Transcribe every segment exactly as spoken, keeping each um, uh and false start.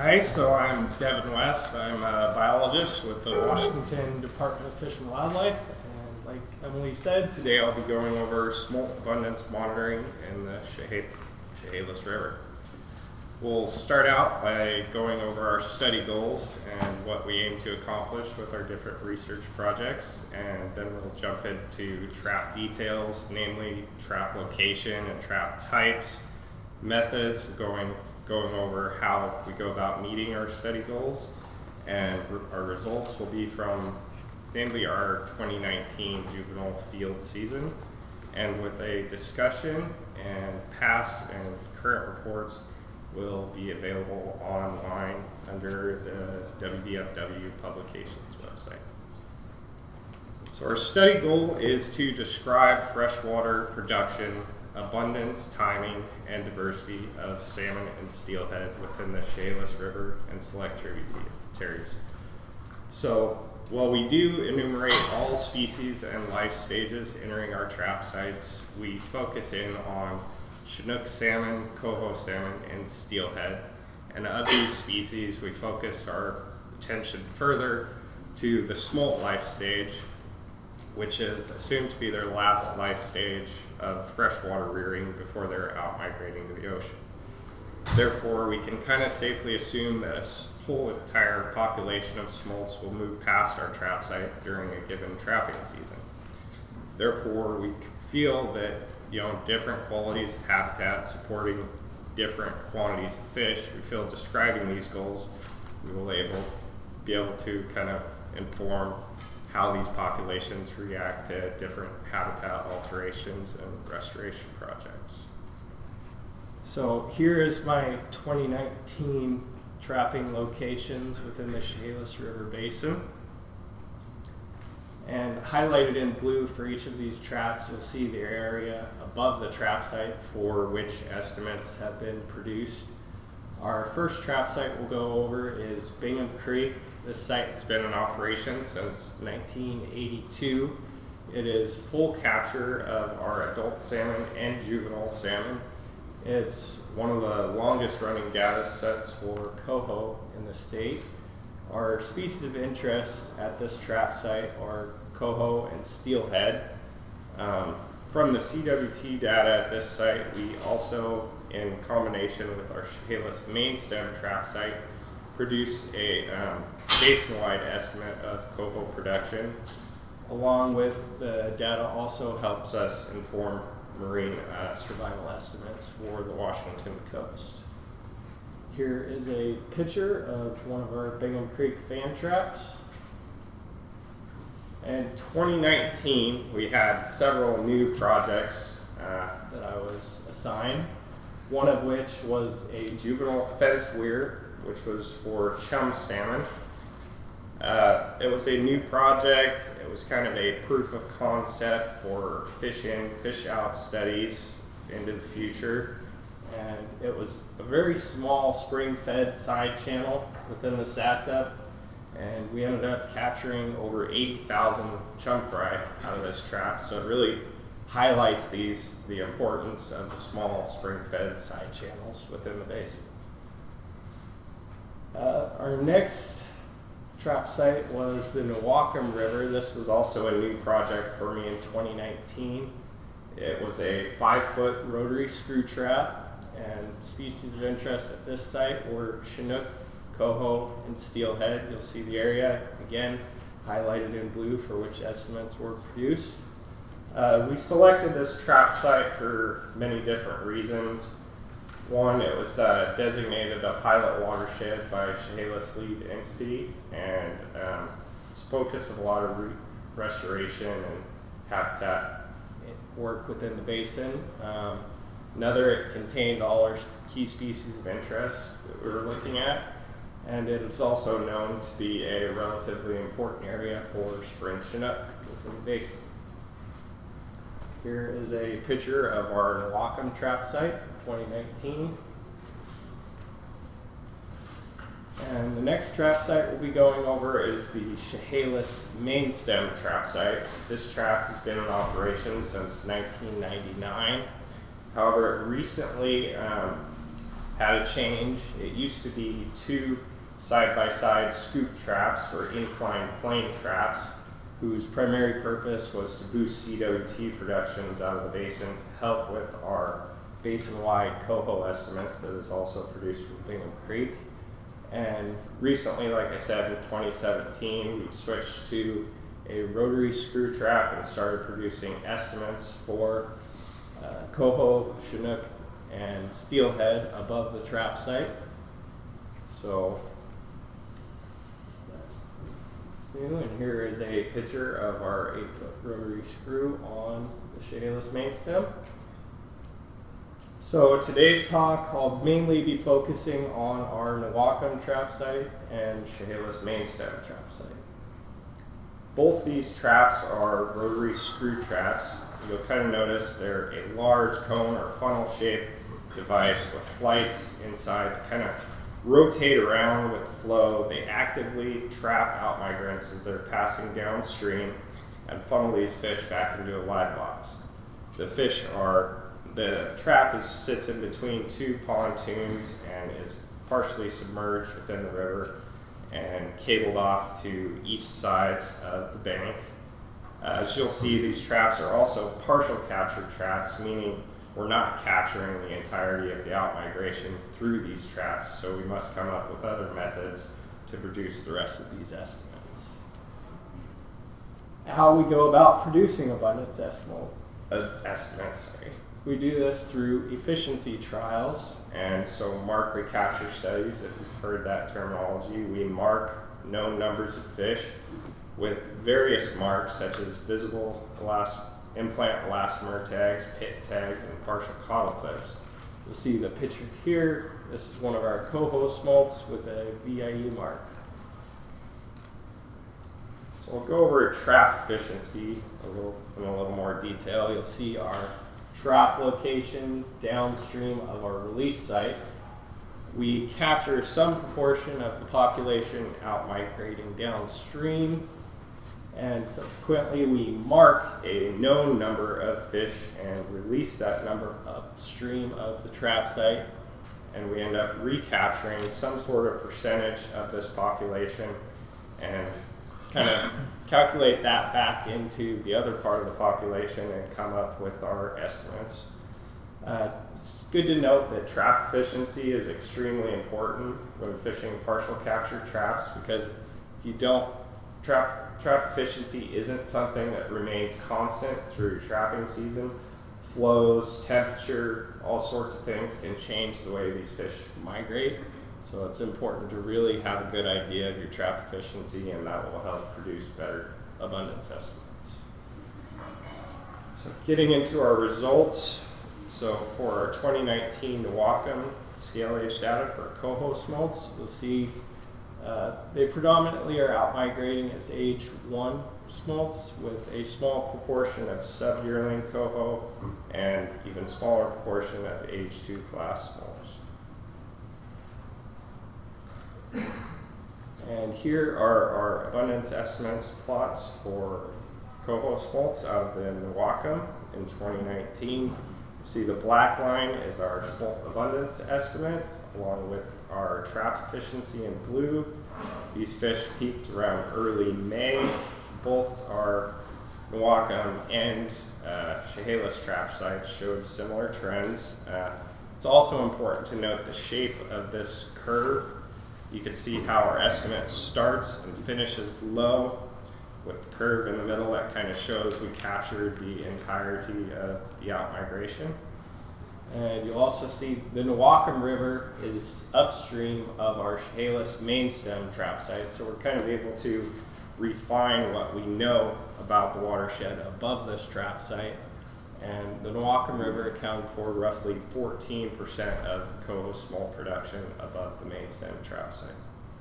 Hi, so I'm Devin West. I'm a biologist with the Washington Department of Fish and Wildlife. And like Emily said, today I'll be going over smolt abundance monitoring in the Cheha- Chehalis River. We'll start out by going over our study goals and what we aim to accomplish with our different research projects. And then we'll jump into trap details, namely trap location and trap types, methods, going going over how we go about meeting our study goals, and re- our results will be from mainly our twenty nineteen juvenile field season, and with a discussion and past and current reports will be available online under the W D F W publications website. So our study goal is to describe freshwater production, abundance, timing, and diversity of salmon and steelhead within the Chehalis River and select tributaries. So while we do enumerate all species and life stages entering our trap sites, we focus in on Chinook salmon, coho salmon, and steelhead. And of these species, we focus our attention further to the smolt life stage, which is assumed to be their last life stage of freshwater rearing before they're out migrating to the ocean. Therefore, we can kind of safely assume that a whole entire population of smolts will move past our trap site during a given trapping season. Therefore, we feel that you know different qualities of habitat supporting different quantities of fish, we feel describing these goals, we will able, be able to kind of inform how these populations react to different habitat alterations and restoration projects. So here is my twenty nineteen trapping locations within the Chehalis River Basin. And highlighted in blue for each of these traps, you'll see the area above the trap site for which estimates have been produced. Our first trap site we'll go over is Bingham Creek. This site has been in operation since nineteen eighty-two. It is full capture of our adult salmon and juvenile salmon. It's one of the longest running data sets for coho in the state. Our species of interest at this trap site are coho and steelhead. Um, from the C W T data at this site, we also, in combination with our Chehalis main stem trap site, produce a um, basin-wide estimate of coho production. Along with the data also helps us inform marine uh, survival estimates for the Washington coast. Here is a picture of one of our Bingham Creek fan traps. In twenty nineteen, we had several new projects uh, that I was assigned, one of which was a juvenile fenced weir, which was for chum salmon. Uh, it was a new project. It was kind of a proof of concept for fish in, fish out studies into the future. And it was a very small spring-fed side channel within the Satsep. And we ended up capturing over eighty thousand chum fry out of this trap. So it really highlights these the importance of the small spring-fed side channels within the basin. Uh, our next trap site was the Newaukum River. This was also a new project for me in twenty nineteen. It was a five-foot rotary screw trap, and species of interest at this site were Chinook, coho, and steelhead. You'll see the area, again, highlighted in blue for which estimates were produced. Uh, we selected this trap site for many different reasons. One, it was uh, designated a pilot watershed by Chehalis lead entity, and um, it's focus of a lot of re- restoration and habitat work within the basin. Um, another, it contained all our key species of interest that we were looking at, and it is also known to be a relatively important area for spring Chinook within the basin. Here is a picture of our Newaukum trap site for twenty nineteen. And the next trap site we'll be going over is the Chehalis main stem trap site. This trap has been in operation since nineteen ninety-nine. However, it recently um, had a change. It used to be two side-by-side scoop traps or inclined plane traps, whose primary purpose was to boost C W T productions out of the basin to help with our basin-wide coho estimates that is also produced from Bingham Creek. And recently, like I said, in twenty seventeen, we switched to a rotary screw trap and started producing estimates for uh, coho, chinook, and steelhead above the trap site. So, and here is a picture of our eight foot rotary screw on the Chehalis main stem. So today's talk, I'll mainly be focusing on our Newaukum trap site and Chehalis main stem trap site. Both these traps are rotary screw traps. You'll kind of notice they're a large cone or funnel shaped device with flights inside, kind of rotate around with the flow. They actively trap outmigrants as they're passing downstream and funnel these fish back into a live box. The fish are, the trap is, sits in between two pontoons and is partially submerged within the river and cabled off to each side of the bank. Uh, as you'll see, these traps are also partial capture traps, meaning we're not capturing the entirety of the outmigration through these traps, so we must come up with other methods to produce the rest of these estimates. How we go about producing abundance estimate, uh, estimates, sorry. We do this through efficiency trials, and so mark recapture studies, if you've heard that terminology. We mark known numbers of fish with various marks such as visible elast implant elastomer tags, pit tags, and partial caudal clips. You'll see the picture here. This is one of our coho smolts with a V I U mark. So we'll go over trap efficiency a little, in a little more detail. You'll see our trap locations downstream of our release site. We capture some proportion of the population out migrating downstream, and subsequently we mark a known number of fish and release that number upstream of the trap site, and we end up recapturing some sort of percentage of this population and kind of calculate that back into the other part of the population and come up with our estimates. Uh, it's good to note that trap efficiency is extremely important when fishing partial capture traps, because if you don't, trap, trap efficiency isn't something that remains constant through trapping season. Flows, temperature, all sorts of things can change the way these fish migrate. So it's important to really have a good idea of your trap efficiency, and that will help produce better abundance estimates. So getting into our results. So for our twenty nineteen Newaukum scale age data for coho smolts, you'll see uh, they predominantly are out migrating as age one smolts, with a small proportion of sub-yearling coho and even smaller proportion of age two class smolts. And here are our abundance estimates plots for coho smolts out of the Newaukum in twenty nineteen. You see the black line is our smolt abundance estimate, along with our trap efficiency in blue. These fish peaked around early May. Both our Newaukum and uh, Chehalis trap sites showed similar trends. Uh, it's also important to note the shape of this curve. You can see how our estimate starts and finishes low, with the curve in the middle that kind of shows we captured the entirety of the outmigration. And you'll also see the Newaukum River is upstream of our Chehalis main stem trap site, so we're kind of able to refine what we know about the watershed above this trap site. And the Newaukum River accounted for roughly fourteen percent of coho smolt production above the main stem trap site.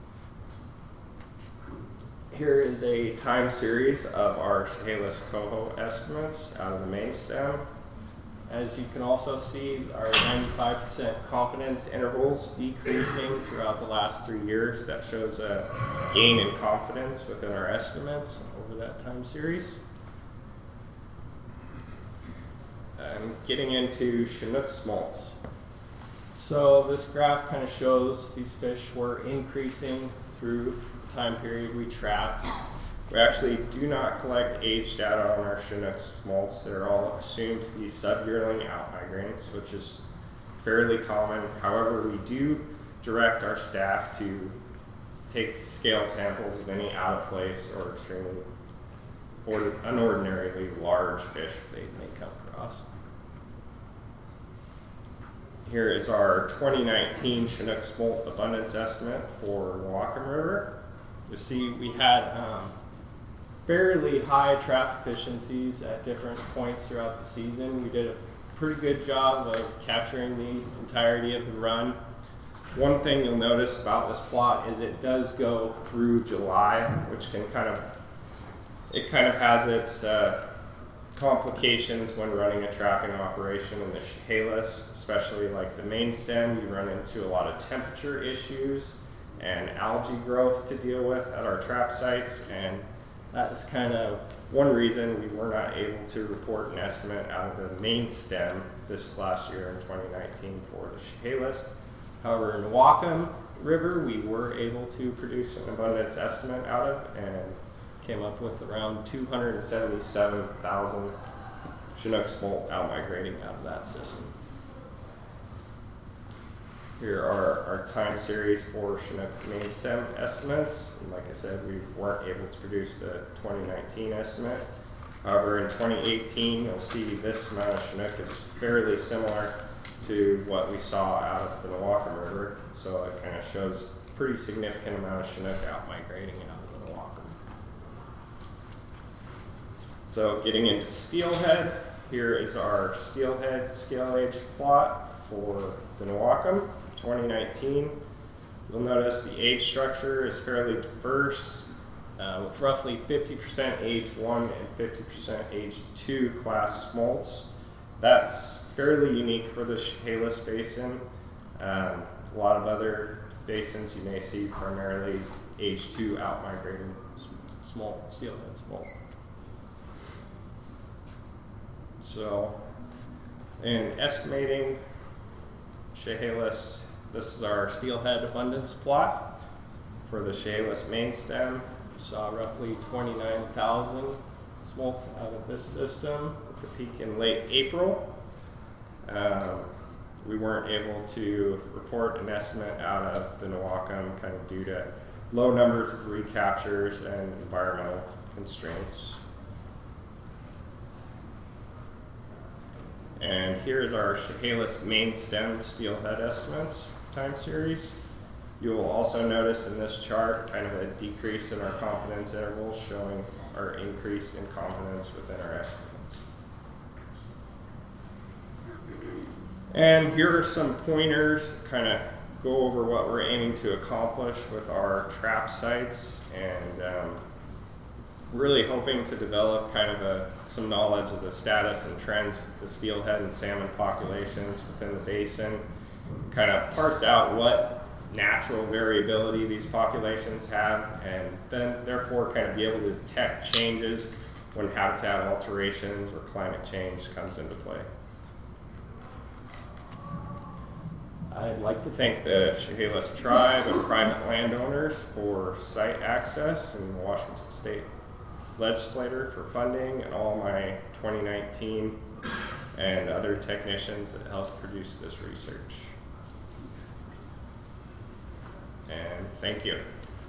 Here is a time series of our Chehalis coho estimates out of the main stem. As you can also see, our ninety-five percent confidence intervals decreasing throughout the last three years. That shows a gain in confidence within our estimates over that time series. And getting into Chinook smolts. So this graph kind of shows these fish were increasing through the time period we trapped. We actually do not collect age data on our Chinook smolts. They're all assumed to be sub-yearling out-migrants, which is fairly common. However, we do direct our staff to take scale samples of any out-of-place or extremely or unordinarily large fish they may come across. Here is our twenty nineteen Chinook smolt abundance estimate for Whatcom River. You see we had um, fairly high trap efficiencies at different points throughout the season. We did a pretty good job of capturing the entirety of the run. One thing you'll notice about this plot is it does go through July, which can kind of, it kind of has its uh, complications when running a trapping operation in the Chehalis, especially like the main stem. You run into a lot of temperature issues and algae growth to deal with at our trap sites, and that's kind of one reason we were not able to report an estimate out of the main stem this last year in twenty nineteen for the Chehalis. However, in Whatcom River, we were able to produce an abundance estimate out of and came up with around two hundred seventy-seven thousand Chinook smolt out-migrating out of that system. Here are our time series for Chinook main stem estimates. And like I said, we weren't able to produce the twenty nineteen estimate. However, in twenty eighteen, you'll see this amount of Chinook is fairly similar to what we saw out of the Whatcom River. So it kind of shows a pretty significant amount of Chinook out-migrating out of the Whatcom. So getting into steelhead, here is our steelhead scale age plot for the Whatcom twenty nineteen. You'll notice the age structure is fairly diverse, uh, with roughly fifty percent age one and fifty percent age two class smolts. That's fairly unique for the Chehalis Basin. Um, a lot of other basins you may see primarily age two out-migrating small steelhead smolt. So, in estimating Chehalis, this is our steelhead abundance plot for the Chehalis main stem. We saw roughly twenty-nine thousand smolt out of this system with a peak in late April. Um, we weren't able to report an estimate out of the Whatcom kind of due to low numbers of recaptures and environmental constraints. And here's our Chehalis main stem steelhead estimates time series. You will also notice in this chart kind of a decrease in our confidence intervals showing our increase in confidence within our estimates. And here are some pointers that kind of go over what we're aiming to accomplish with our trap sites, and um, really hoping to develop kind of a, some knowledge of the status and trends of the steelhead and salmon populations within the basin, kind of parse out what natural variability these populations have, and then therefore kind of be able to detect changes when habitat alterations or climate change comes into play. I'd like to thank the Chehalis tribe and private landowners for site access and the Washington State legislator for funding, and all my twenty nineteen and other technicians that helped produce this research. And thank you.